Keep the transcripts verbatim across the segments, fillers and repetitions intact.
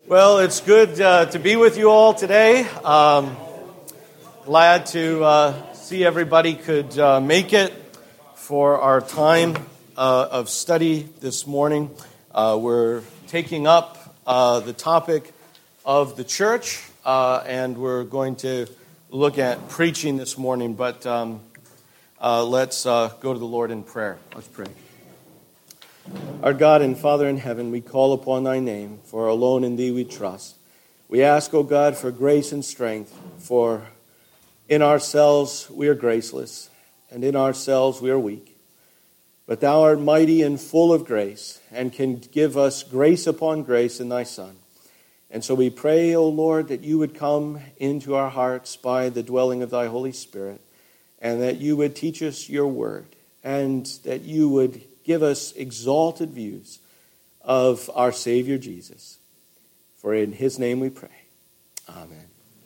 Well, it's good uh, to be with you all today. Um, glad to uh, see everybody could uh, make it for our time uh, of study this morning. Uh, we're taking up uh, the topic of the church, uh, and we're going to look at preaching this morning. But um, uh, let's uh, go to the Lord in prayer. Let's pray. Our God and Father in heaven, we call upon thy name, for alone in thee we trust. We ask, O God, for grace and strength, for in ourselves we are graceless, and in ourselves we are weak. But thou art mighty and full of grace, and can give us grace upon grace in thy Son. And so we pray, O Lord, that you would come into our hearts by the dwelling of thy Holy Spirit, and that you would teach us your word, and that you would give us exalted views of our Savior Jesus. For in his name we pray. Amen.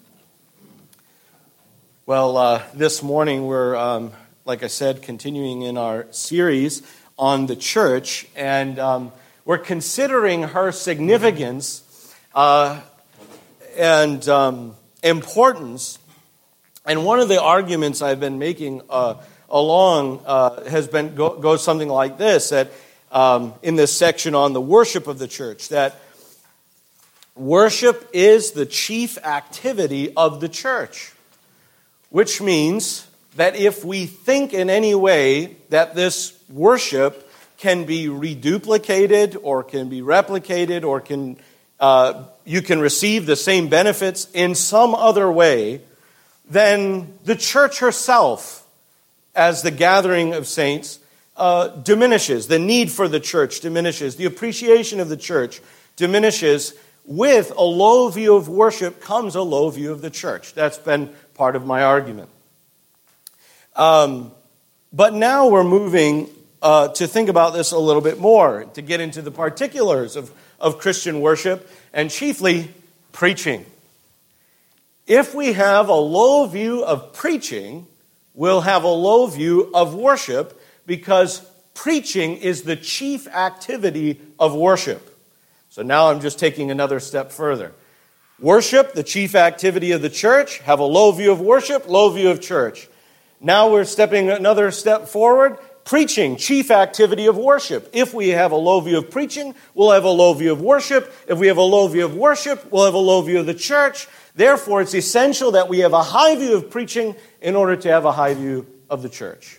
Well, uh, this morning we're, um, like I said, continuing in our series on the church, and um, we're considering her significance uh, and um, importance. And one of the arguments I've been making uh, along uh, has been go, goes something like this, that um, in this section on the worship of the church, that worship is the chief activity of the church, which means that if we think in any way that this worship can be reduplicated or can be replicated or can uh, you can receive the same benefits in some other way, then the church herself, as the gathering of saints, uh, diminishes. The need for the church diminishes. The appreciation of the church diminishes. With a low view of worship comes a low view of the church. That's been part of my argument. Um, but now we're moving uh, to think about this a little bit more, to get into the particulars of, of Christian worship, and chiefly preaching. If we have a low view of preaching, we'll have a low view of worship, because preaching is the chief activity of worship. So now I'm just taking another step further. Worship, the chief activity of the church, have a low view of worship, low view of church. Now we're stepping another step forward. Preaching, chief activity of worship. If we have a low view of preaching, we'll have a low view of worship. If we have a low view of worship, we'll have a low view of the church. Therefore, it's essential that we have a high view of preaching in order to have a high view of the church.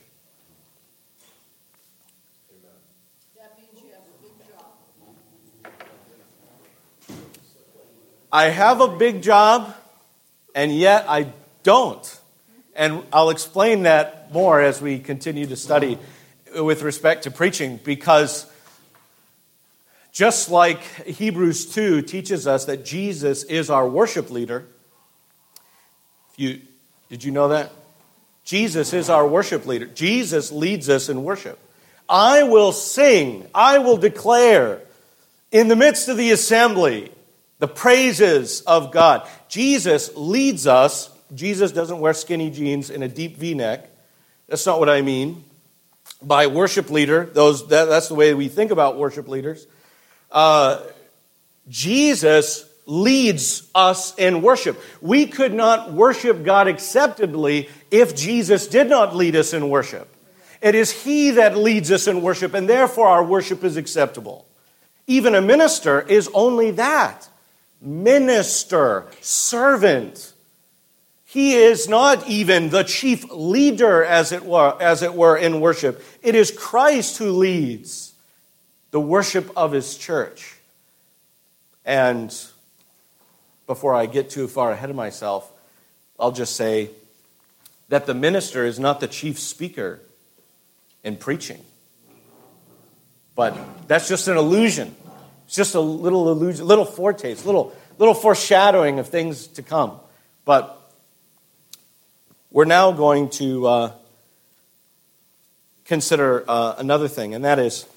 That means you have a big job. I have a big job, and yet I don't. And I'll explain that more as we continue to study with respect to preaching, because just like Hebrews two teaches us that Jesus is our worship leader. You, did you know that? Jesus is our worship leader. Jesus leads us in worship. I will sing, I will declare in the midst of the assembly the praises of God. Jesus leads us. Jesus doesn't wear skinny jeans and a deep V-neck. That's not what I mean by worship leader. Those that, that's the way we think about worship leaders. Uh, Jesus leads us in worship. We could not worship God acceptably if Jesus did not lead us in worship. It is He that leads us in worship, and therefore our worship is acceptable. Even a minister is only that. Minister, servant. He is not even the chief leader, as it were, as it were, in worship. It is Christ who leads the worship of His church. And before I get too far ahead of myself, I'll just say that the minister is not the chief speaker in preaching. But that's just an illusion. It's just a little illusion, little foretaste, little, little foreshadowing of things to come. But we're now going to uh, consider uh, another thing, and that is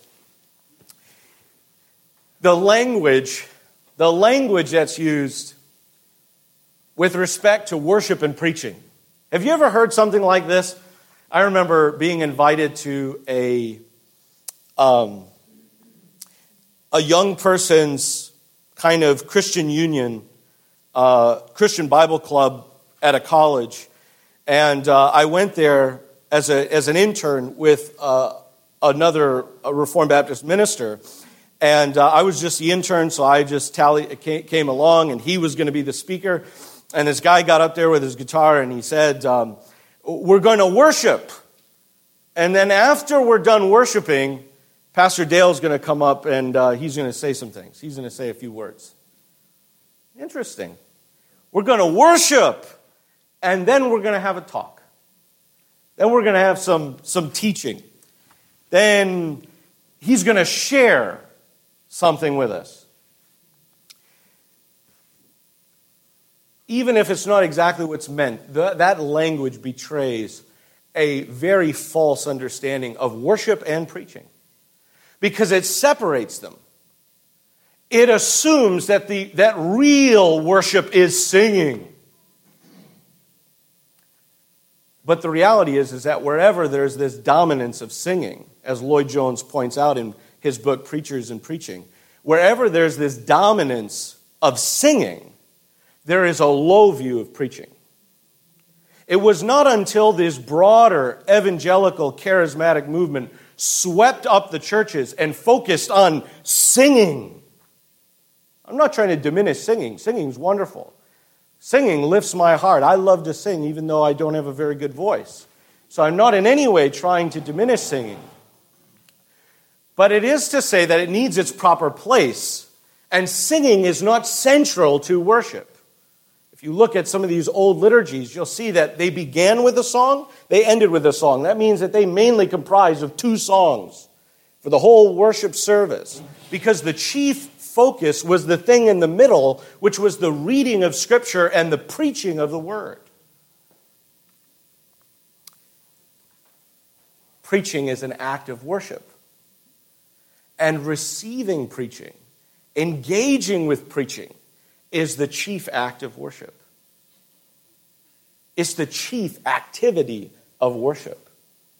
the language, the language that's used with respect to worship and preaching. Have you ever heard something like this? I remember being invited to a um, a young person's kind of Christian union, uh, Christian Bible club at a college. And uh, I went there as a as an intern with uh, another a Reformed Baptist minister. And uh, I was just the intern, so I just tally, came, came along, and he was going to be the speaker. And this guy got up there with his guitar, and he said, um, we're going to worship. And then after we're done worshiping, Pastor Dale's going to come up, and uh, he's going to say some things. He's going to say a few words. Interesting. We're going to worship, and then we're going to have a talk. Then we're going to have some, some teaching. Then he's going to share something with us. Even if it's not exactly what's meant, the, that language betrays a very false understanding of worship and preaching, because it separates them. It assumes that the that real worship is singing. But the reality is, is that wherever there's this dominance of singing, as Lloyd Jones points out in his book, Preachers and Preaching, wherever there's this dominance of singing, there is a low view of preaching. It was not until this broader evangelical charismatic movement swept up the churches and focused on singing. I'm not trying to diminish singing. Singing's wonderful. Singing lifts my heart. I love to sing even though I don't have a very good voice. So I'm not in any way trying to diminish singing. But it is to say that it needs its proper place. And singing is not central to worship. If you look at some of these old liturgies, you'll see that they began with a song, they ended with a song. That means that they mainly comprise of two songs for the whole worship service, because the chief focus was the thing in the middle, which was the reading of Scripture and the preaching of the Word. Preaching is an act of worship. And receiving preaching, engaging with preaching, is the chief act of worship. It's the chief activity of worship.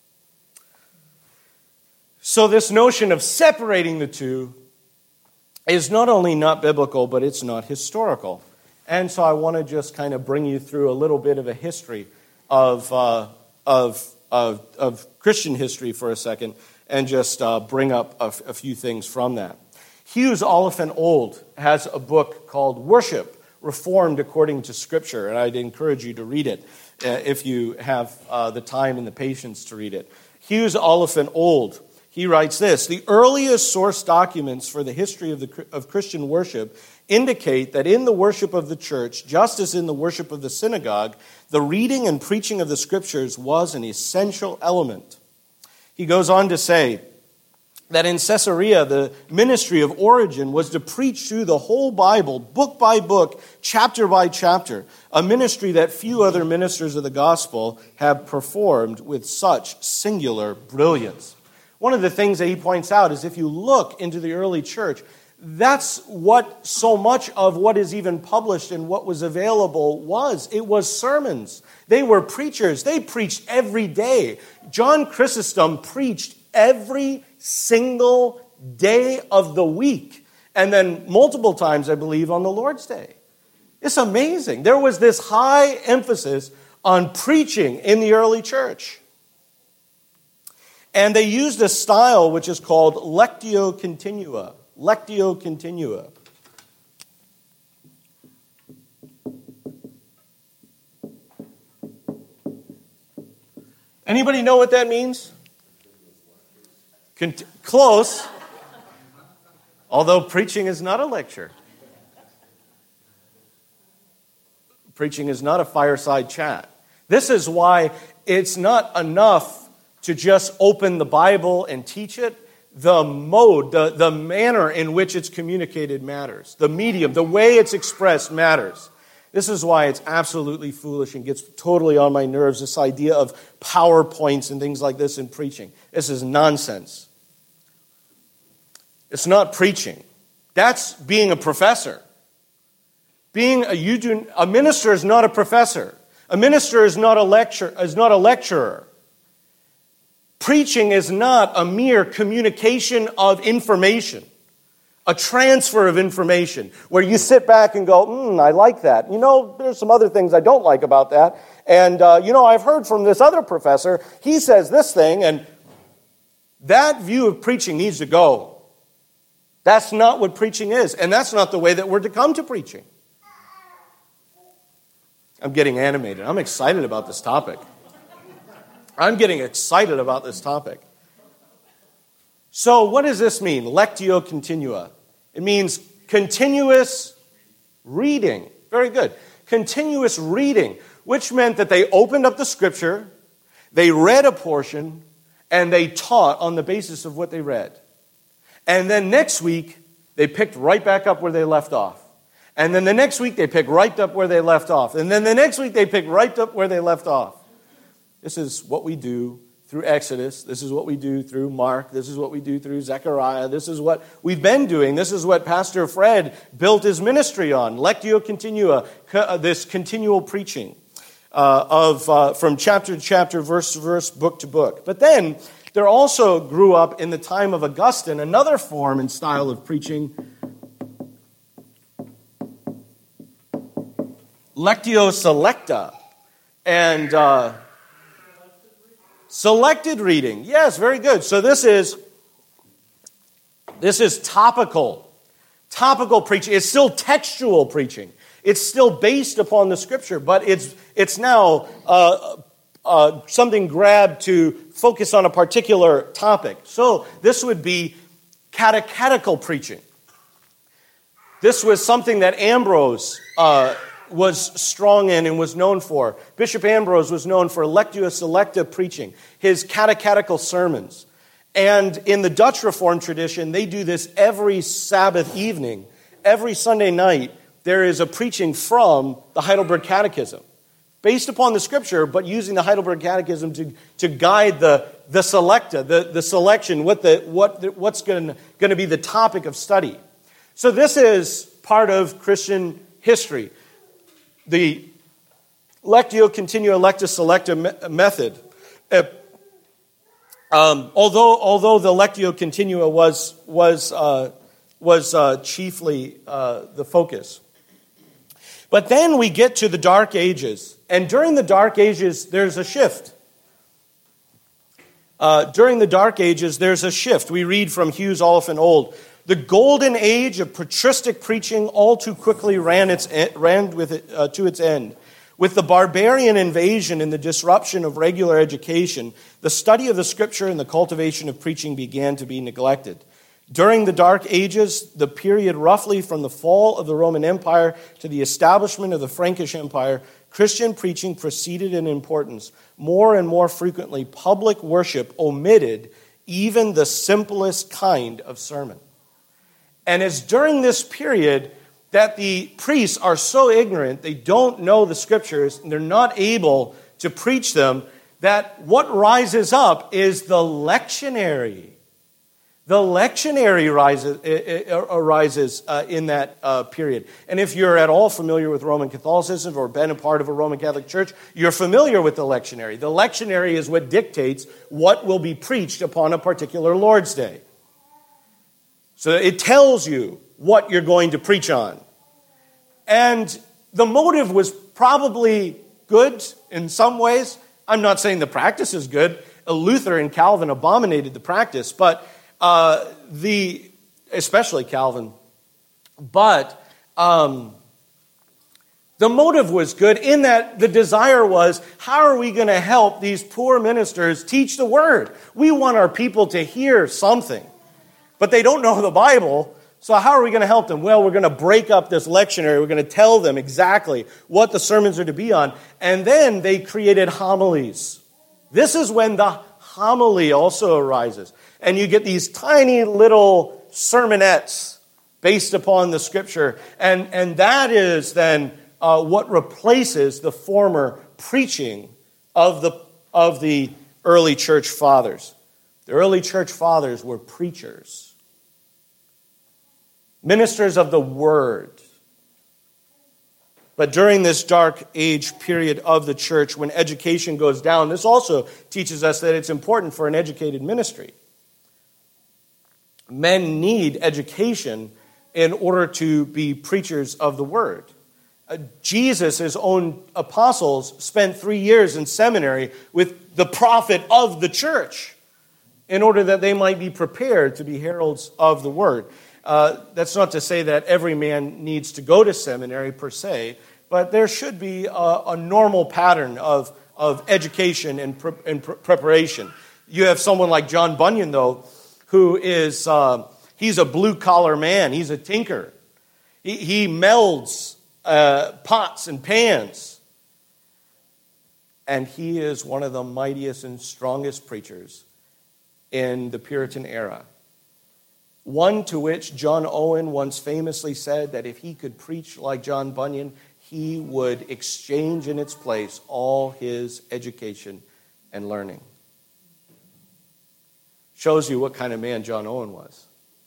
So this notion of separating the two is not only not biblical, but it's not historical. And so I want to just kind of bring you through a little bit of a history of, uh, of, of, of Christian history for a second, and just uh, bring up a, a few things from that. Hughes Oliphant Old has a book called Worship, Reformed According to Scripture, and I'd encourage you to read it uh, if you have uh, the time and the patience to read it. Hughes Oliphant Old, he writes this: the earliest source documents for the history of, the, of Christian worship indicate that in the worship of the church, just as in the worship of the synagogue, the reading and preaching of the Scriptures was an essential element. He goes on to say that in Caesarea, the ministry of Origen was to preach through the whole Bible, book by book, chapter by chapter, a ministry that few other ministers of the gospel have performed with such singular brilliance. One of the things that he points out is if you look into the early church, that's what so much of what is even published and what was available was. It was sermons. They were preachers. They preached every day. John Chrysostom preached every single day of the week, and then multiple times, I believe, on the Lord's Day. It's amazing. There was this high emphasis on preaching in the early church. And they used a style which is called lectio continua. Lectio continua. Anybody know what that means? Cont- close. Although preaching is not a lecture. Preaching is not a fireside chat. This is why it's not enough to just open the Bible and teach it. The mode, the, the manner in which it's communicated matters. The medium, the way it's expressed matters. This is why it's absolutely foolish and gets totally on my nerves, this idea of PowerPoints and things like this in preaching. This is nonsense. It's not preaching. That's being a professor. Being a, you do, a minister is not a professor. A minister is not a lecture, is not a lecturer. Preaching is not a mere communication of information. a transfer of information where you sit back and go, hmm, I like that. You know, there's some other things I don't like about that. And, uh, you know, I've heard from this other professor, he says this thing, and that view of preaching needs to go. That's not what preaching is, and that's not the way that we're to come to preaching. I'm getting animated. I'm excited about this topic. I'm getting excited about this topic. So what does this mean? Lectio continua. It means continuous reading. Very good. Continuous reading, which meant that they opened up the scripture, they read a portion, and they taught on the basis of what they read. And then next week, they picked right back up where they left off. And then the next week, they picked right up where they left off. And then the next week, they picked right up where they left off. This is what we do through Exodus. This is what we do through Mark. This is what we do through Zechariah. This is what we've been doing. This is what Pastor Fred built his ministry on. Lectio continua, this continual preaching uh, of uh, from chapter to chapter, verse to verse, book to book. But then there also grew up in the time of Augustine another form and style of preaching, Lectio selecta. And uh, selected reading. Yes, very good. So this is this is topical. Topical preaching. It's still textual preaching. It's still based upon the scripture, but it's it's now uh, uh, something grabbed to focus on a particular topic. So this would be catechetical preaching. This was something that Ambrose uh, was strong in and was known for. Bishop Ambrose was known for Lectio Selecta preaching, his catechetical sermons. And in the Dutch Reformed tradition, they do this every Sabbath evening. Every Sunday night, there is a preaching from the Heidelberg Catechism, based upon the scripture, but using the Heidelberg Catechism to, to guide the, the selecta, the, the selection, what the, what, what's going to be the topic of study. So this is part of Christian history. The Lectio Continua Lectio Selecta me- method, uh, um, although although the Lectio Continua was was uh, was uh, chiefly uh, the focus, but then we get to the Dark Ages, and during the Dark Ages there's a shift. Uh, during the Dark Ages there's a shift. We read from Hughes Oliphant Old. The golden age of patristic preaching all too quickly ran its ran with it, uh, to its end. With the barbarian invasion and the disruption of regular education, the study of the scripture and the cultivation of preaching began to be neglected. During the Dark Ages, the period roughly from the fall of the Roman Empire to the establishment of the Frankish Empire, Christian preaching proceeded in importance. More and more frequently, public worship omitted even the simplest kind of sermon. And it's during this period that the priests are so ignorant, they don't know the scriptures, and they're not able to preach them, that what rises up is the lectionary. The lectionary rises, arises uh, in that uh, period. And if you're at all familiar with Roman Catholicism or been a part of a Roman Catholic Church, you're familiar with the lectionary. The lectionary is what dictates what will be preached upon a particular Lord's Day. So it tells you what you're going to preach on. And the motive was probably good in some ways. I'm not saying the practice is good. Luther and Calvin abominated the practice, but uh, the especially Calvin. But um, the motive was good in that the desire was, how are we going to help these poor ministers teach the word? We want our people to hear something. But they don't know the Bible, so how are we going to help them? Well, we're going to break up this lectionary. We're going to tell them exactly what the sermons are to be on. And then they created homilies. This is when the homily also arises. And you get these tiny little sermonettes based upon the scripture. And, and that is then uh, what replaces the former preaching of the, of the early church fathers. The early church fathers were preachers. Ministers of the word. But during this dark age period of the church, when education goes down, this also teaches us that it's important for an educated ministry. Men need education in order to be preachers of the word. Uh, Jesus, his own apostles, spent three years in seminary with the prophet of the church in order that they might be prepared to be heralds of the word. Uh, that's not to say that every man needs to go to seminary per se, but there should be a, a normal pattern of, of education and, pre- and pre- preparation. You have someone like John Bunyan, though, who is, uh, he's a blue-collar man. He's a tinker. He, he melds uh, pots and pans. And he is one of the mightiest and strongest preachers in the Puritan era. One to which John Owen once famously said that if he could preach like John Bunyan, he would exchange in its place all his education and learning. Shows you what kind of man John Owen was.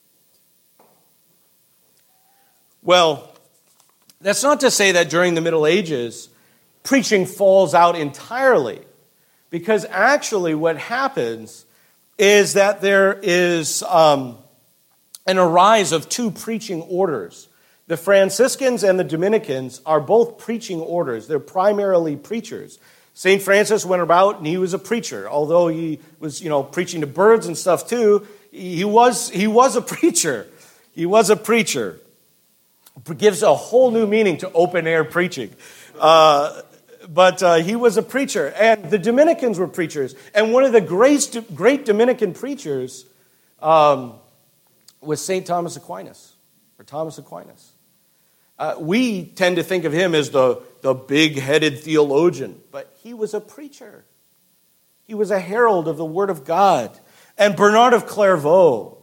Well, that's not to say that during the Middle Ages, preaching falls out entirely. Because actually what happens is that there is um, an arise of two preaching orders. The Franciscans and the Dominicans are both preaching orders. They're primarily preachers. Saint Francis went about and he was a preacher. Although he was, you know, preaching to birds and stuff too, he was, he was a preacher. He was a preacher. It gives a whole new meaning to open-air preaching. Uh, but uh, he was a preacher. And the Dominicans were preachers. And one of the great, great Dominican preachers um, was Saint Thomas Aquinas, or Thomas Aquinas. Uh, we tend to think of him as the, the big-headed theologian, but he was a preacher. He was a herald of the Word of God. And Bernard of Clairvaux,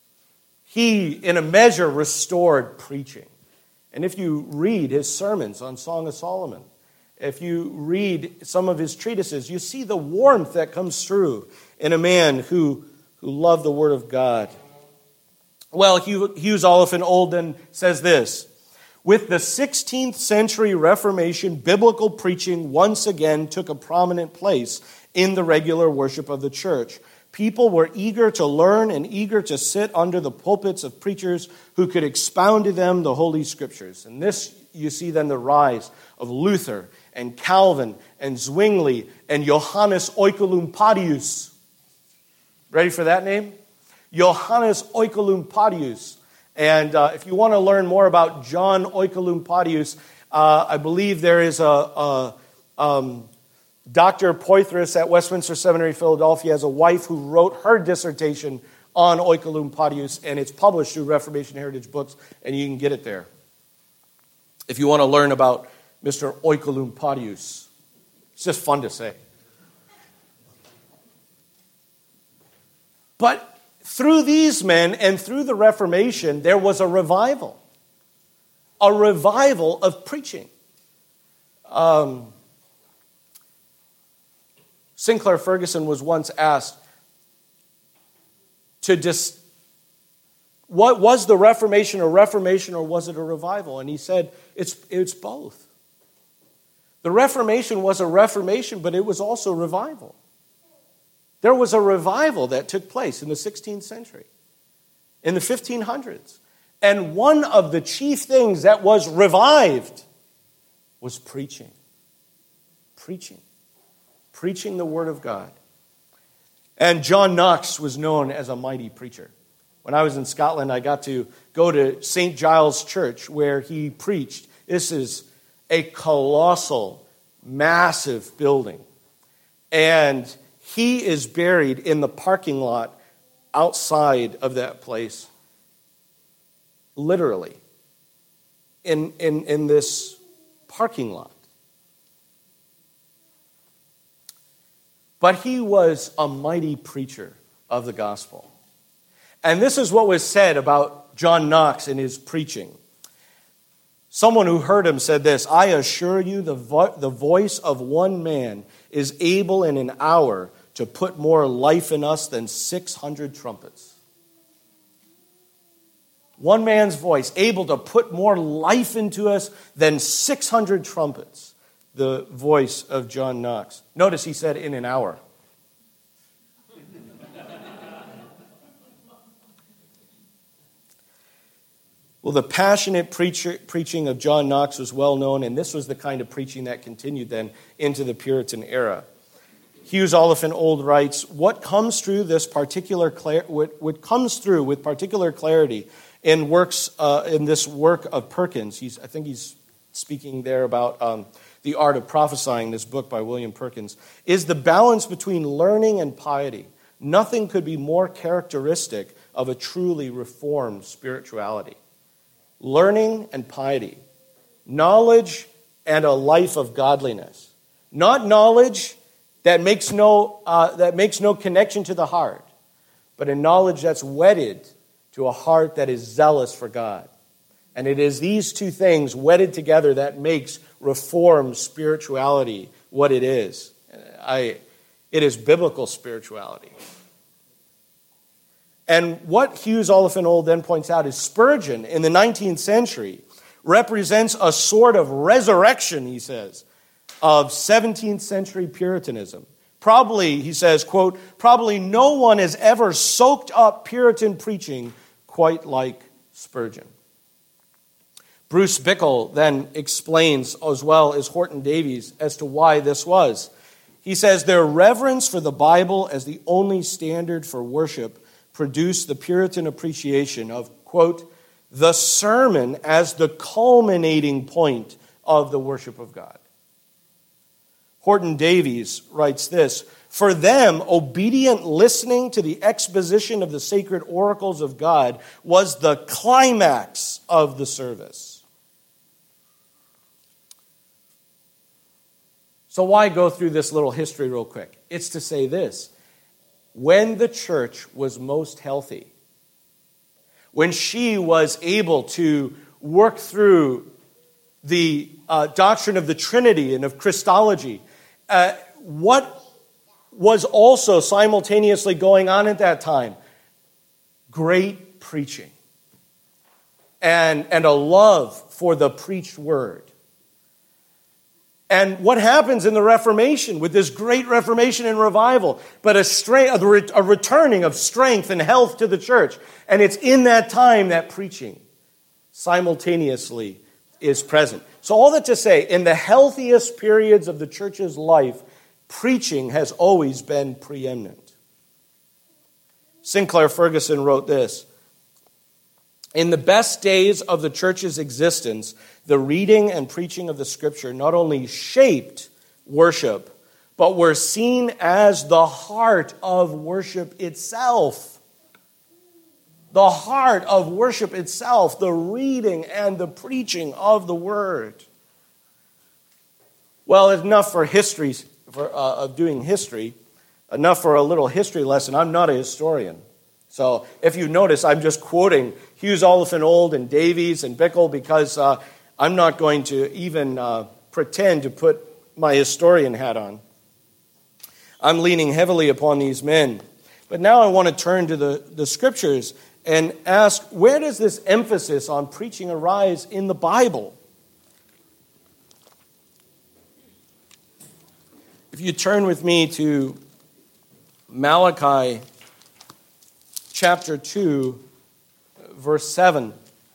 he, in a measure, restored preaching. And if you read his sermons on Song of Solomon, if you read some of his treatises, you see the warmth that comes through in a man who, who loved the Word of God. Well, Hughes Oliphant Olden says this: with the sixteenth century Reformation, biblical preaching once again took a prominent place in the regular worship of the church. People were eager to learn and eager to sit under the pulpits of preachers who could expound to them the Holy Scriptures. And this, you see then the rise of Luther and Calvin and Zwingli and Johannes Oecolampadius. Ready for that name? Johannes Oecolampadius. And uh, if you want to learn more about John Oecolampadius, uh, I believe there is a, a um, Doctor Poitras at Westminster Seminary, Philadelphia, has a wife who wrote her dissertation on Oecolampadius, and it's published through Reformation Heritage Books, and you can get it there. If you want to learn about Mister Oecolampadius, it's just fun to say. But through these men and through the Reformation, there was a revival. A revival of preaching. Um, Sinclair Ferguson was once asked to dis- what was the Reformation a Reformation or was it a revival? And he said, it's, it's both. The Reformation was a reformation, but it was also revival. There was a revival that took place in the sixteenth century, in the fifteen hundreds. And one of the chief things that was revived was preaching. Preaching. Preaching the Word of God. And John Knox was known as a mighty preacher. When I was in Scotland, I got to go to Saint Giles Church where he preached. This is a colossal, massive building. And he is buried in the parking lot outside of that place, literally, in, in, in this parking lot. But he was a mighty preacher of the gospel. And this is what was said about John Knox in his preaching. Someone who heard him said this: I assure you the, vo- the voice of one man is able in an hour to put more life in us than six hundred trumpets. One man's voice able to put more life into us than six hundred trumpets. The voice of John Knox. Notice he said in an hour. Well, the passionate preacher, preaching of John Knox was well known, and this was the kind of preaching that continued then into the Puritan era. Hughes Oliphant Old writes, what comes through this particular clar- what, what comes through with particular clarity in works uh, in this work of Perkins, he's, I think he's speaking there about um, The Art of Prophesying, this book by William Perkins, is the balance between learning and piety. Nothing could be more characteristic of a truly reformed spirituality. Learning and piety. Knowledge and a life of godliness. Not knowledge that makes no uh, that makes no connection to the heart, but a knowledge that's wedded to a heart that is zealous for God. And it is these two things wedded together that makes reformed spirituality what it is. I, it is biblical spirituality. And what Hughes Oliphant Old then points out is Spurgeon in the nineteenth century represents a sort of resurrection, he says, of seventeenth century Puritanism. Probably, he says, quote, probably no one has ever soaked up Puritan preaching quite like Spurgeon. Bruce Bickle then explains, as well as Horton Davies, as to why this was. He says, their reverence for the Bible as the only standard for worship produced the Puritan appreciation of, quote, the sermon as the culminating point of the worship of God. Horton Davies writes this, for them, obedient listening to the exposition of the sacred oracles of God was the climax of the service. So why go through this little history real quick? It's to say this. When the church was most healthy, when she was able to work through the uh, doctrine of the Trinity and of Christology, uh, what was also simultaneously going on at that time? Great preaching and, and a love for the preached word. And what happens in the Reformation with this great Reformation and revival, but a, strength, a returning of strength and health to the church. And it's in that time that preaching simultaneously is present. So all that to say, in the healthiest periods of the church's life, preaching has always been preeminent. Sinclair Ferguson wrote this, in the best days of the church's existence, the reading and preaching of the Scripture not only shaped worship, but were seen as the heart of worship itself. The heart of worship itself, the reading and the preaching of the Word. Well, enough for history, for, uh, of doing history, enough for a little history lesson. I'm not a historian. So if you notice, I'm just quoting Hughes Oliphant Old and Davies and Bickle because uh, I'm not going to even uh, pretend to put my historian hat on. I'm leaning heavily upon these men. But now I want to turn to the, the Scriptures and ask, where does this emphasis on preaching arise in the Bible? If you turn with me to Malachi chapter two, verse seven.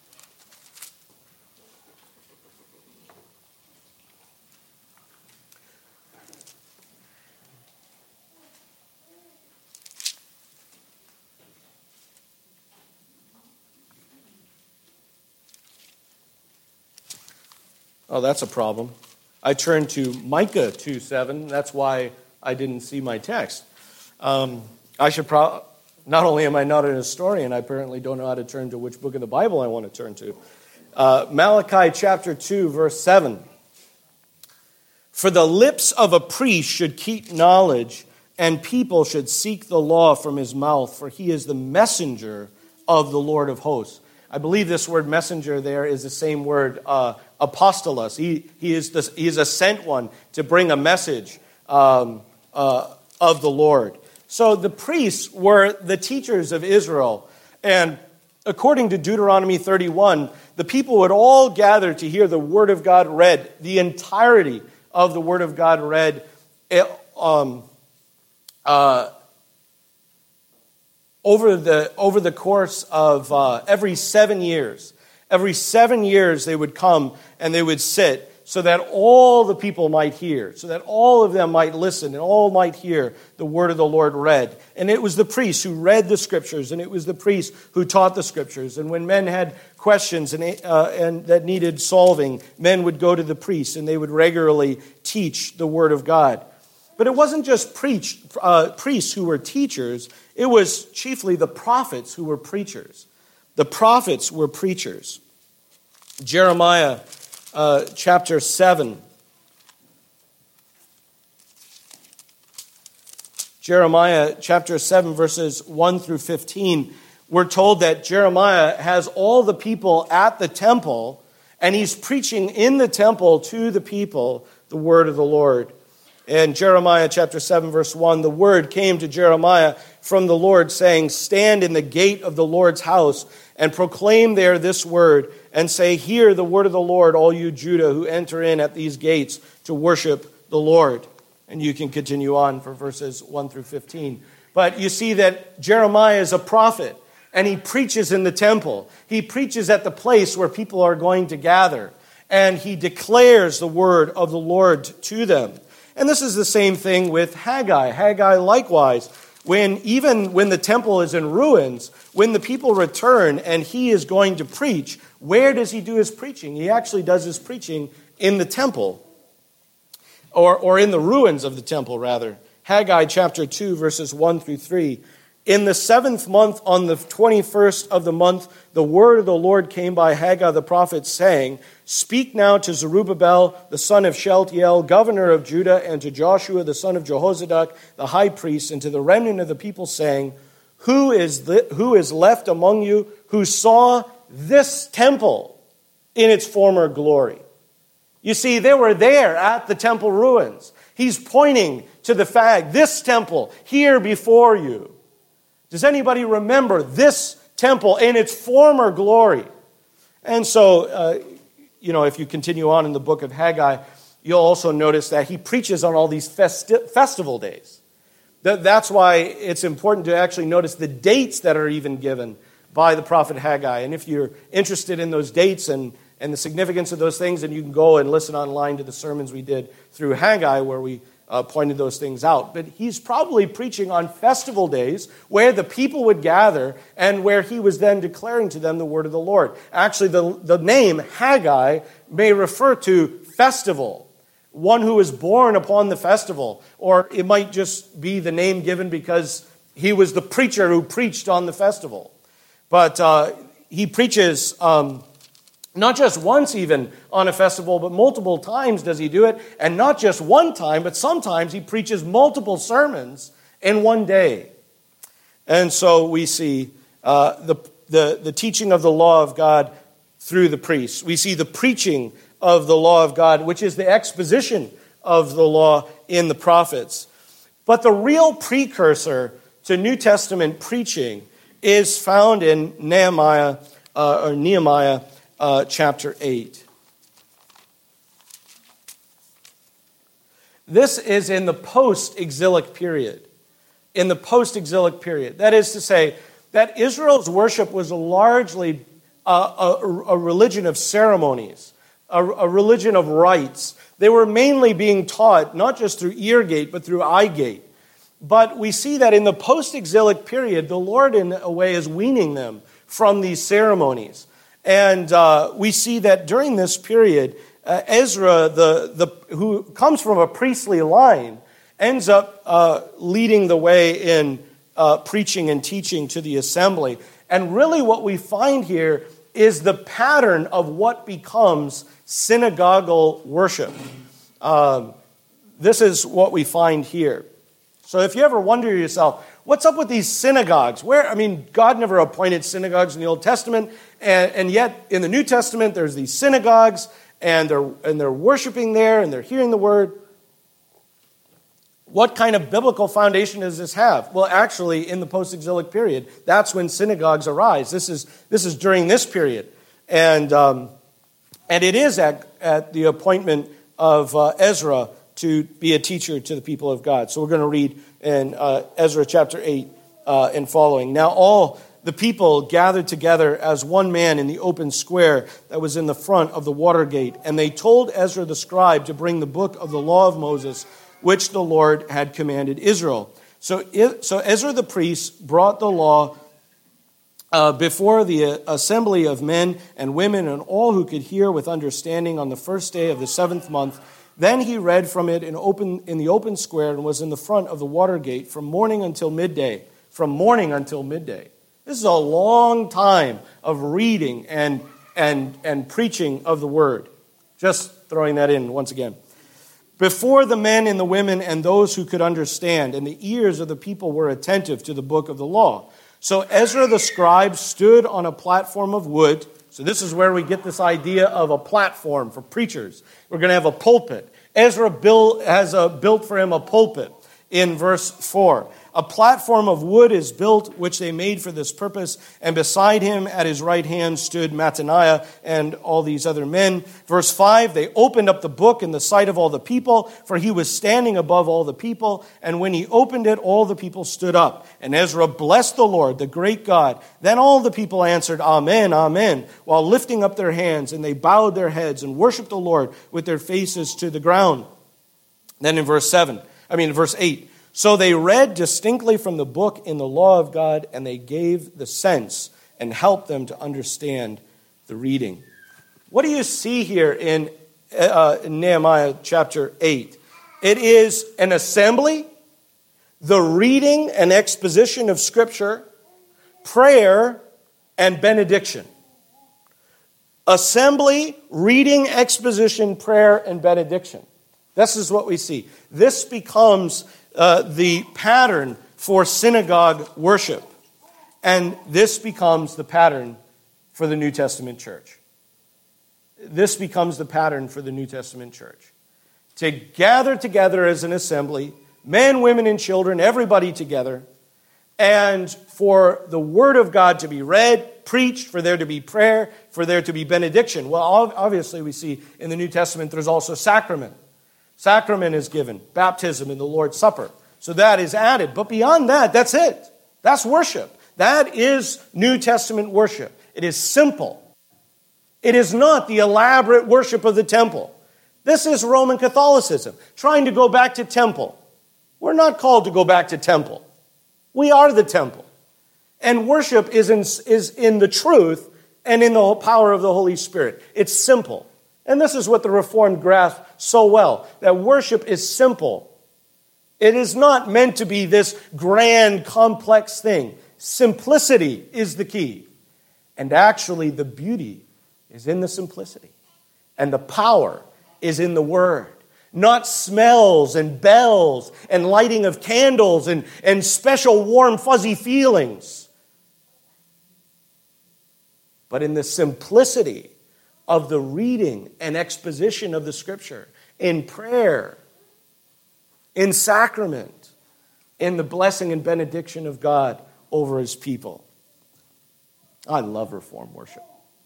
Oh, that's a problem. I turned to Micah two seven. That's why I didn't see my text. Um, I should probably... Not only am I not an historian, I apparently don't know how to turn to which book of the Bible I want to turn to. Uh, Malachi chapter two, verse seven. For the lips of a priest should keep knowledge, and people should seek the law from his mouth, for he is the messenger of the Lord of hosts. I believe this word messenger there is the same word uh, apostolos. He, he, is the, he is a sent one to bring a message um, uh, of the Lord. So the priests were the teachers of Israel. And according to Deuteronomy thirty-one, the people would all gather to hear the Word of God read, the entirety of the Word of God read um, uh, over the over the course of uh, every seven years. Every seven years they would come and they would sit so that all the people might hear, so that all of them might listen and all might hear the word of the Lord read. And it was the priests who read the scriptures, and it was the priests who taught the scriptures. And when men had questions and, uh, and that needed solving, men would go to the priests and they would regularly teach the word of God. But it wasn't just preach, uh, priests who were teachers, it was chiefly the prophets who were preachers. The prophets were preachers. Jeremiah uh, chapter seven. Jeremiah chapter seven, verses one through fifteen. We're told that Jeremiah has all the people at the temple, and he's preaching in the temple to the people the word of the Lord. In Jeremiah chapter seven, verse one, the word came to Jeremiah from the Lord, saying, "Stand in the gate of the Lord's house and proclaim there this word, and say, hear the word of the Lord, all you Judah who enter in at these gates to worship the Lord." And you can continue on for verses one through fifteen. But you see that Jeremiah is a prophet, and he preaches in the temple. He preaches at the place where people are going to gather, and he declares the word of the Lord to them. And this is the same thing with Haggai. Haggai likewise, when even when the temple is in ruins, when the people return and he is going to preach, where does he do his preaching? He actually does his preaching in the temple, or, or in the ruins of the temple, rather. Haggai chapter two, verses one through three. "In the seventh month, on the twenty-first of the month, the word of the Lord came by Haggai the prophet, saying, Speak now to Zerubbabel, the son of Shealtiel, governor of Judah, and to Joshua, the son of Jehozadak, the high priest, and to the remnant of the people, saying, Who is the, who is left among you who saw this temple in its former glory?" You see, they were there at the temple ruins. He's pointing to the fact, this temple here before you. Does anybody remember this temple in its former glory? And so, uh, you know, if you continue on in the book of Haggai, you'll also notice that he preaches on all these festi- festival days. That, that's why it's important to actually notice the dates that are even given by the prophet Haggai. And if you're interested in those dates and, and the significance of those things, then you can go and listen online to the sermons we did through Haggai where we Uh, pointed those things out. But he's probably preaching on festival days where the people would gather and where he was then declaring to them the word of the Lord. Actually, the, the name Haggai may refer to festival, one who was born upon the festival. Or it might just be the name given because he was the preacher who preached on the festival. But uh, he preaches Um, Not just once even on a festival, but multiple times does he do it. And not just one time, but sometimes he preaches multiple sermons in one day. And so we see uh, the, the, the teaching of the law of God through the priests. We see the preaching of the law of God, which is the exposition of the law in the prophets. But the real precursor to New Testament preaching is found in Nehemiah, uh, or Nehemiah, Uh, chapter eight. This is in the post-exilic period. In the post-exilic period. That is to say, that Israel's worship was largely a, a, a religion of ceremonies, a, a religion of rites. They were mainly being taught, not just through ear gate, but through eye gate. But we see that in the post-exilic period, the Lord in a way is weaning them from these ceremonies. And uh, we see that during this period, uh, Ezra, the, the, who comes from a priestly line, ends up uh, leading the way in uh, preaching and teaching to the assembly. And really what we find here is the pattern of what becomes synagogal worship. Um, this is what we find here. So if you ever wonder to yourself, what's up with these synagogues? Where, I mean, God never appointed synagogues in the Old Testament, and, and yet in the New Testament there's these synagogues, and they're and they're worshiping there, and they're hearing the word. What kind of biblical foundation does this have? Well, actually, in the post-exilic period, that's when synagogues arise. This is this is during this period, and um, and it is at at the appointment of uh, Ezra to be a teacher to the people of God. So we're going to read in uh, Ezra chapter eight uh, and following. Now all the people gathered together as one man in the open square that was in the front of the water gate. And they told Ezra the scribe to bring the book of the law of Moses, which the Lord had commanded Israel. So, so Ezra the priest brought the law uh, before the assembly of men and women and all who could hear with understanding on the first day of the seventh month. Then he read from it in, open, in the open square and was in the front of the water gate from morning until midday. From morning until midday. This is a long time of reading and, and, and preaching of the word. Just throwing that in once again. Before the men and the women and those who could understand, and the ears of the people were attentive to the book of the law. So Ezra the scribe stood on a platform of wood. So this is where we get this idea of a platform for preachers. We're going to have a pulpit. Ezra built, has a, built for him a pulpit in verse four. A platform of wood is built, which they made for this purpose, and beside him at his right hand stood Mattaniah and all these other men. Verse five, they opened up the book in the sight of all the people, for he was standing above all the people, and when he opened it, all the people stood up. And Ezra blessed the Lord, the great God. Then all the people answered, Amen, Amen, while lifting up their hands, and they bowed their heads and worshiped the Lord with their faces to the ground. Then in verse seven, I mean verse eight, so they read distinctly from the book in the law of God, and they gave the sense and helped them to understand the reading. What do you see here in, uh, in Nehemiah chapter eight? It is an assembly, the reading and exposition of Scripture, prayer, and benediction. Assembly, reading, exposition, prayer, and benediction. This is what we see. This becomes Uh, the pattern for synagogue worship. And this becomes the pattern for the New Testament church. This becomes the pattern for the New Testament church. To gather together as an assembly, men, women, and children, everybody together, and for the Word of God to be read, preached, for there to be prayer, for there to be benediction. Well, obviously we see in the New Testament there's also sacrament. Sacrament is given, baptism and the Lord's Supper. So that is added. But beyond that, that's it. That's worship. That is New Testament worship. It is simple. It is not the elaborate worship of the temple. This is Roman Catholicism, trying to go back to temple. We're not called to go back to temple. We are the temple. And worship is in, is in the truth and in the power of the Holy Spirit. It's simple. And this is what the Reformed grasp so well, that worship is simple. It is not meant to be this grand, complex thing. Simplicity is the key. And actually, the beauty is in the simplicity. And the power is in the Word. Not smells and bells and lighting of candles and, and special warm, fuzzy feelings. But in the simplicity of the reading and exposition of the Scripture, in prayer, in sacrament, in the blessing and benediction of God over His people. I love Reformed worship.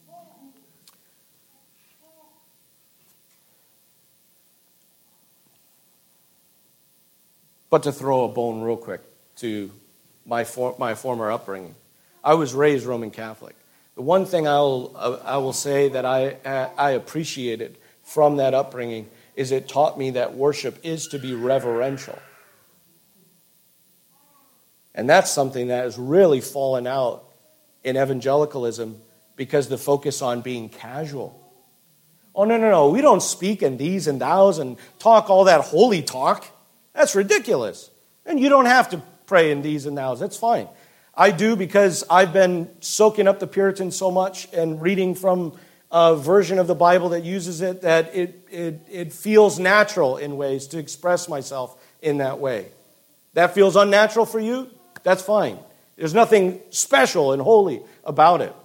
But to throw a bone real quick to my for, my former upbringing, I was raised Roman Catholic. The one thing I will I will say that I I appreciated from that upbringing is it taught me that worship is to be reverential. And that's something that has really fallen out in evangelicalism because the focus on being casual. Oh, no, no, no, we don't speak in these and thous and talk all that holy talk. That's ridiculous. And you don't have to pray in these and thous. That's fine. I do because I've been soaking up the Puritans so much and reading from a version of the Bible that uses it that it, it, it feels natural in ways to express myself in that way. That feels unnatural for you? That's fine. There's nothing special and holy about it.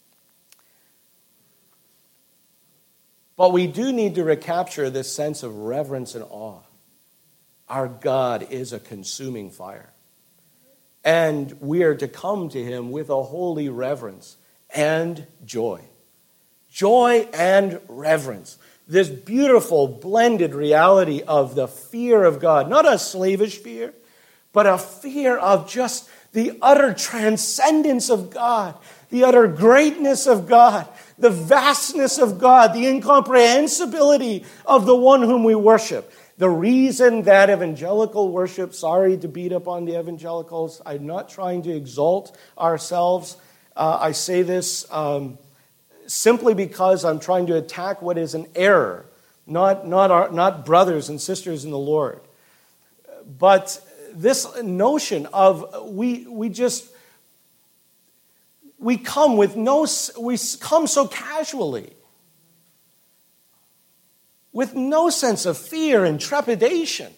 But we do need to recapture this sense of reverence and awe. Our God is a consuming fire. And we are to come to Him with a holy reverence and joy. Joy and reverence. This beautiful blended reality of the fear of God. Not a slavish fear, but a fear of just the utter transcendence of God, the utter greatness of God, the vastness of God, the incomprehensibility of the one whom we worship. The reason that evangelical worship, sorry to beat up on the evangelicals, I'm not trying to exalt ourselves. Uh, I say this um, simply because I'm trying to attack what is an error, not, not, our, not brothers and sisters in the Lord. But this notion of we, we just, we come with no, we come so casually, with no sense of fear and trepidation.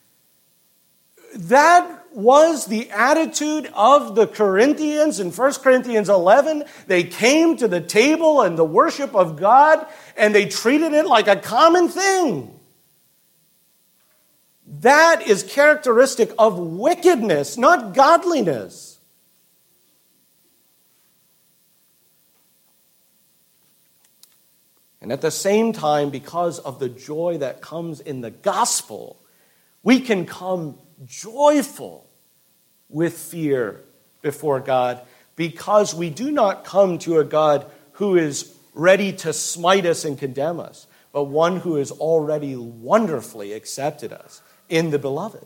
That was the attitude of the Corinthians in First Corinthians eleven. They came to the table and the worship of God, and they treated it like a common thing. That is characteristic of wickedness, not godliness. And at the same time, because of the joy that comes in the gospel, we can come joyful with fear before God, because we do not come to a God who is ready to smite us and condemn us, but one who has already wonderfully accepted us in the beloved.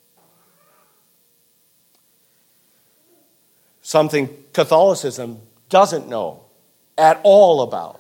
Something Catholicism doesn't know at all about.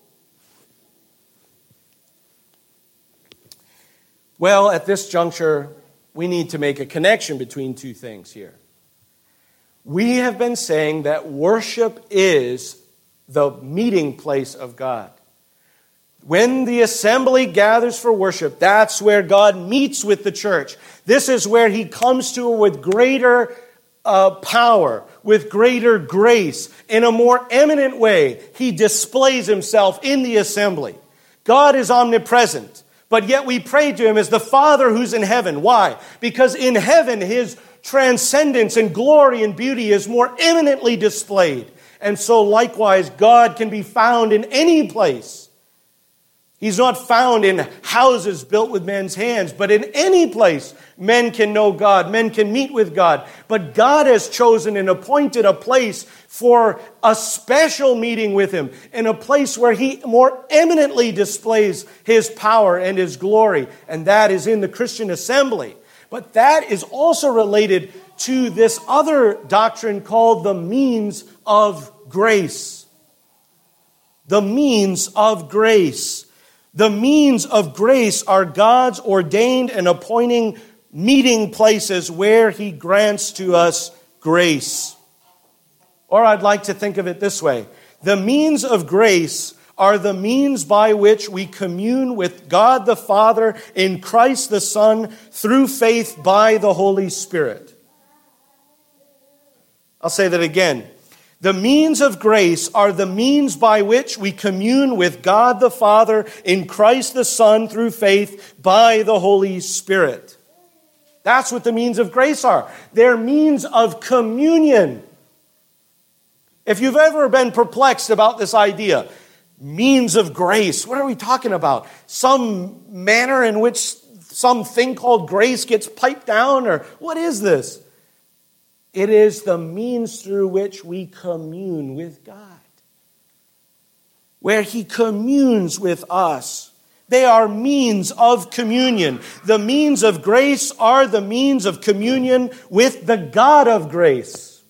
Well, at this juncture, we need to make a connection between two things here. We have been saying that worship is the meeting place of God. When the assembly gathers for worship, that's where God meets with the church. This is where he comes to with greater uh, power, with greater grace. In a more eminent way, he displays himself in the assembly. God is omnipresent. But yet we pray to him as the Father who's in heaven. Why? Because in heaven his transcendence and glory and beauty is more eminently displayed. And so likewise, God can be found in any place. He's not found in houses built with men's hands, but in any place men can know God, men can meet with God. But God has chosen and appointed a place for a special meeting with him, in a place where he more eminently displays his power and his glory, and that is in the Christian assembly. But that is also related to this other doctrine called the means of grace. The means of grace. The means of grace are God's ordained and appointing meeting places where he grants to us grace. Or I'd like to think of it this way. The means of grace are the means by which we commune with God the Father in Christ the Son through faith by the Holy Spirit. I'll say that again. The means of grace are the means by which we commune with God the Father in Christ the Son through faith by the Holy Spirit. That's what the means of grace are. They're means of communion. If you've ever been perplexed about this idea, means of grace, what are we talking about? Some manner in which something called grace gets piped down, or what is this? It is the means through which we commune with God, where he communes with us. They are means of communion. The means of grace are the means of communion with the God of grace.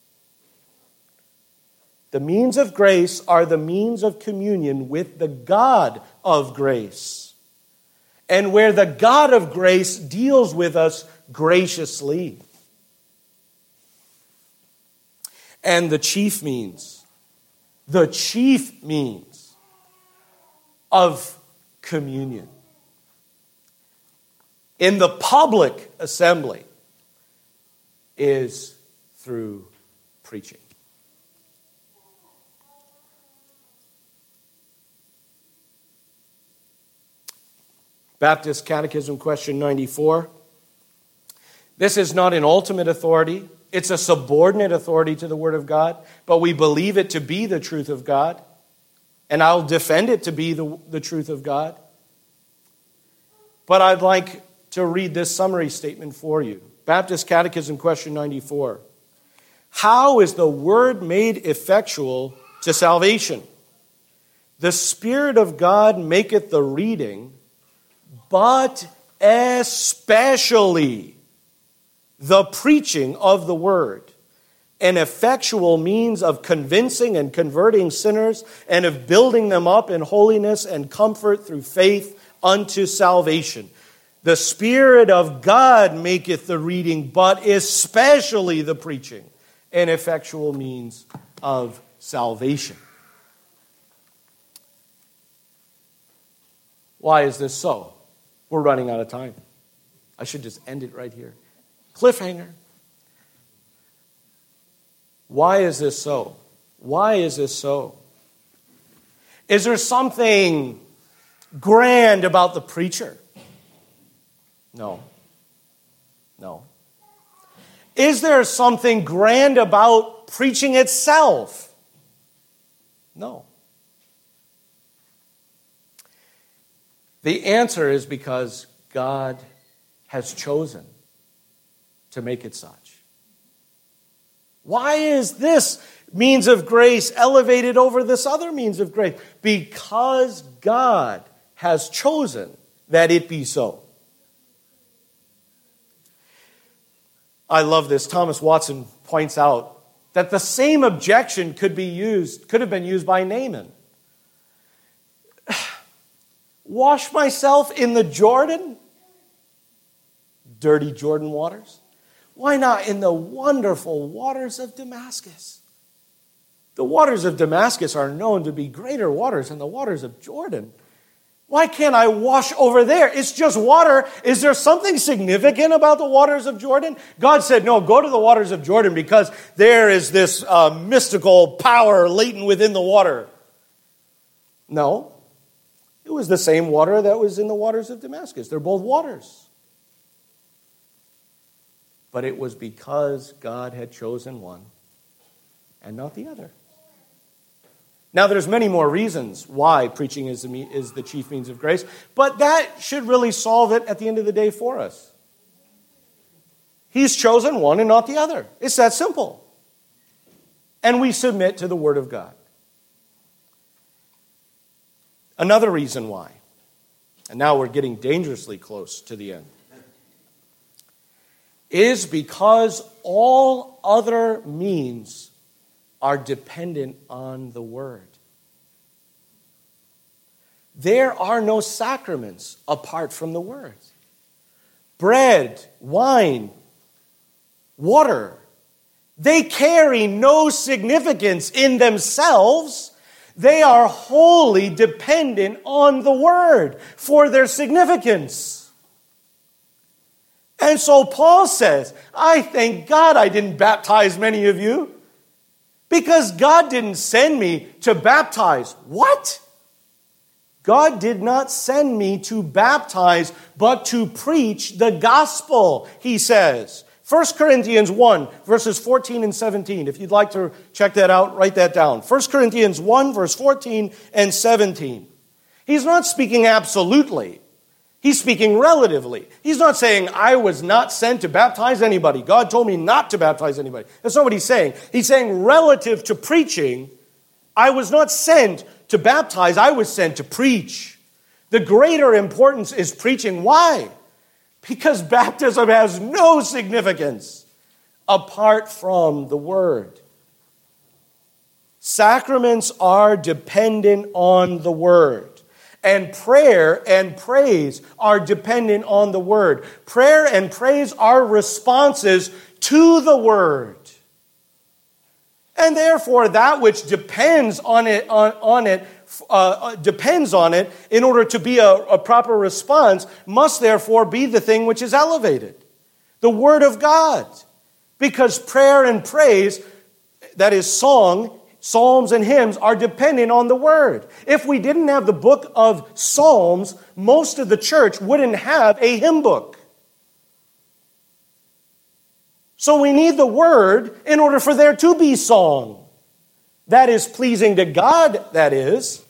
The means of grace are the means of communion with the God of grace, and where the God of grace deals with us graciously. And the chief means, the chief means of communion in the public assembly is through preaching. Baptist Catechism, question ninety-four. This is not an ultimate authority. It's a subordinate authority to the Word of God, but we believe it to be the truth of God, and I'll defend it to be the, the truth of God. But I'd like to read this summary statement for you. Baptist Catechism, question ninety-four. How is the word made effectual to salvation? The Spirit of God maketh the reading, but especially the preaching of the word, an effectual means of convincing and converting sinners, and of building them up in holiness and comfort through faith unto salvation. The Spirit of God maketh the reading, but especially the preaching, an effectual means of salvation. Why is this so? We're running out of time. I should just end it right here. Cliffhanger. Why is this so? Why is this so? Is there something grand about the preacher? No. No. Is there something grand about preaching itself? No. The answer is because God has chosen to make it such. Why is this means of grace elevated over this other means of grace? Because God has chosen that it be so. I love this. Thomas Watson points out that the same objection could be used, could have been used by Naaman. Wash myself in the Jordan? Dirty Jordan waters? Why not in the wonderful waters of Damascus? The waters of Damascus are known to be greater waters than the waters of Jordan. Why can't I wash over there? It's just water. Is there something significant about the waters of Jordan? God said, no, go to the waters of Jordan because there is this uh, mystical power latent within the water. No. It was the same water that was in the waters of Damascus. They're both waters. But it was because God had chosen one and not the other. Now, there's many more reasons why preaching is the, is the chief means of grace, but that should really solve it at the end of the day for us. He's chosen one and not the other. It's that simple. And we submit to the Word of God. Another reason why, and now we're getting dangerously close to the end, is because all other means are dependent on the Word. There are no sacraments apart from the Word. Bread, wine, water, they carry no significance in themselves. They are wholly dependent on the Word for their significance. And so Paul says, I thank God I didn't baptize many of you because God didn't send me to baptize. What? God did not send me to baptize, but to preach the gospel, he says. First Corinthians one, verses fourteen and seventeen. If you'd like to check that out, write that down. First Corinthians one, verse fourteen and seventeen. He's not speaking absolutely. He's speaking relatively. He's not saying, I was not sent to baptize anybody. God told me not to baptize anybody. That's not what he's saying. He's saying relative to preaching, I was not sent to baptize, I was sent to preach. The greater importance is preaching. Why? Because baptism has no significance apart from the Word. Sacraments are dependent on the Word. And prayer and praise are dependent on the Word. Prayer and praise are responses to the Word. And therefore, that which depends on it, on, on it, uh, depends on it in order to be a, a proper response must therefore be the thing which is elevated. The Word of God. Because prayer and praise, that is song, psalms and hymns, are dependent on the Word. If we didn't have the book of Psalms, most of the church wouldn't have a hymn book. So we need the Word in order for there to be song. That is pleasing to God, that is.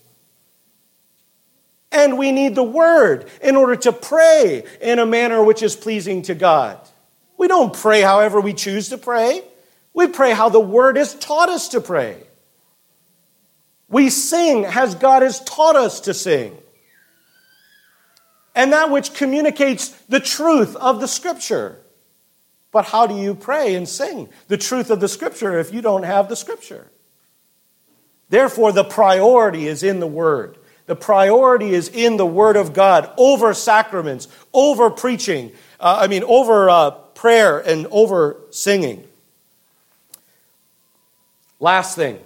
And we need the Word in order to pray in a manner which is pleasing to God. We don't pray however we choose to pray. We pray how the Word has taught us to pray. We sing as God has taught us to sing. And that which communicates the truth of the Scripture. But how do you pray and sing the truth of the Scripture if you don't have the Scripture? Therefore, the priority is in the Word. The priority is in the Word of God over sacraments, over preaching, uh, I mean, over uh, prayer and over singing. Last thing.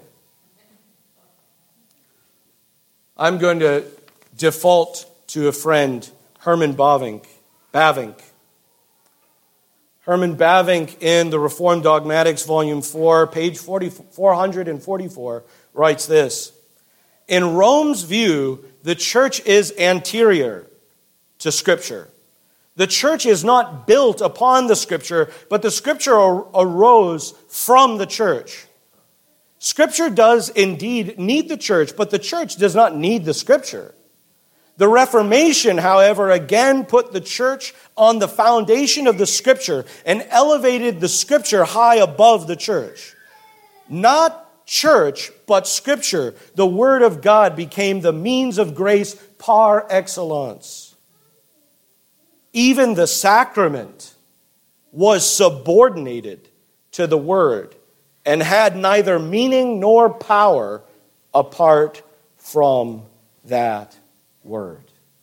I'm going to default to a friend, Herman Bavinck. Bavinck. Herman Bavinck in the Reformed Dogmatics, Volume four, page four hundred forty-four, writes this. In Rome's view, the church is anterior to Scripture. The church is not built upon the Scripture, but the Scripture arose from the church. Scripture does indeed need the church, but the church does not need the Scripture. The Reformation, however, again put the church on the foundation of the Scripture and elevated the Scripture high above the church. Not church, but Scripture, the Word of God, became the means of grace par excellence. Even the sacrament was subordinated to the Word and had neither meaning nor power apart from that Word.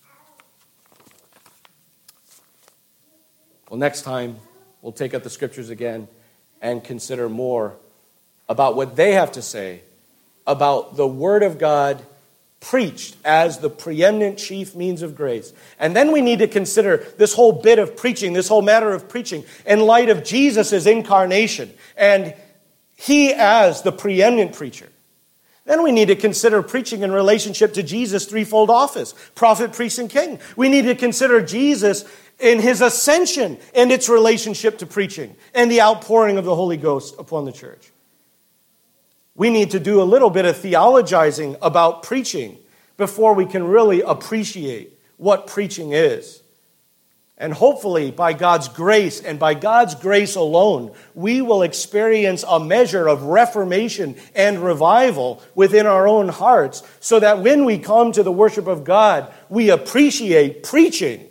Well, next time we'll take up the Scriptures again and consider more about what they have to say about the Word of God preached as the preeminent chief means of grace. And then we need to consider this whole bit of preaching, this whole matter of preaching, in light of Jesus' incarnation and He as the preeminent preacher. Then we need to consider preaching in relationship to Jesus' threefold office, prophet, priest, and king. We need to consider Jesus in His ascension and its relationship to preaching and the outpouring of the Holy Ghost upon the church. We need to do a little bit of theologizing about preaching before we can really appreciate what preaching is. And hopefully, by God's grace and by God's grace alone, we will experience a measure of reformation and revival within our own hearts so that when we come to the worship of God, we appreciate preaching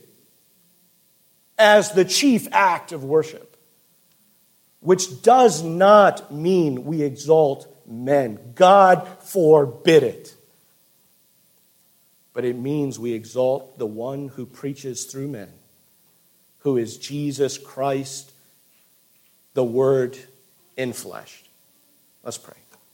as the chief act of worship, which does not mean we exalt men. God forbid it. But it means we exalt the one who preaches through men, who is Jesus Christ, the Word in flesh. Let's pray.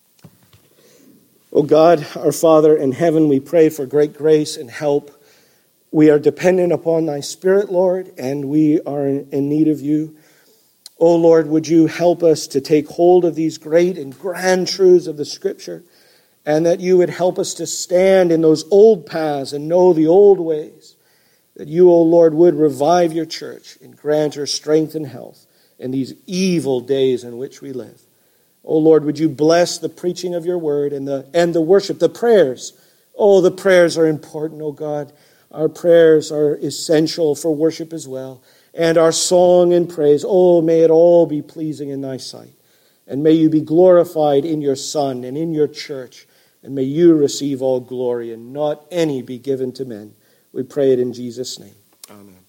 Oh God, our Father in heaven, we pray for great grace and help. We are dependent upon Thy Spirit, Lord, and we are in need of You. Oh Lord, would You help us to take hold of these great and grand truths of the Scripture, and that You would help us to stand in those old paths and know the old ways. That You, O Lord, would revive Your church and grant her strength and health in these evil days in which we live. O Lord, would You bless the preaching of Your word and the and the worship, the prayers. Oh, the prayers are important, O God. Our prayers are essential for worship as well. And our song and praise, oh, may it all be pleasing in Thy sight. And may You be glorified in Your Son and in Your church. And may You receive all glory and not any be given to men. We pray it in Jesus' name. Amen.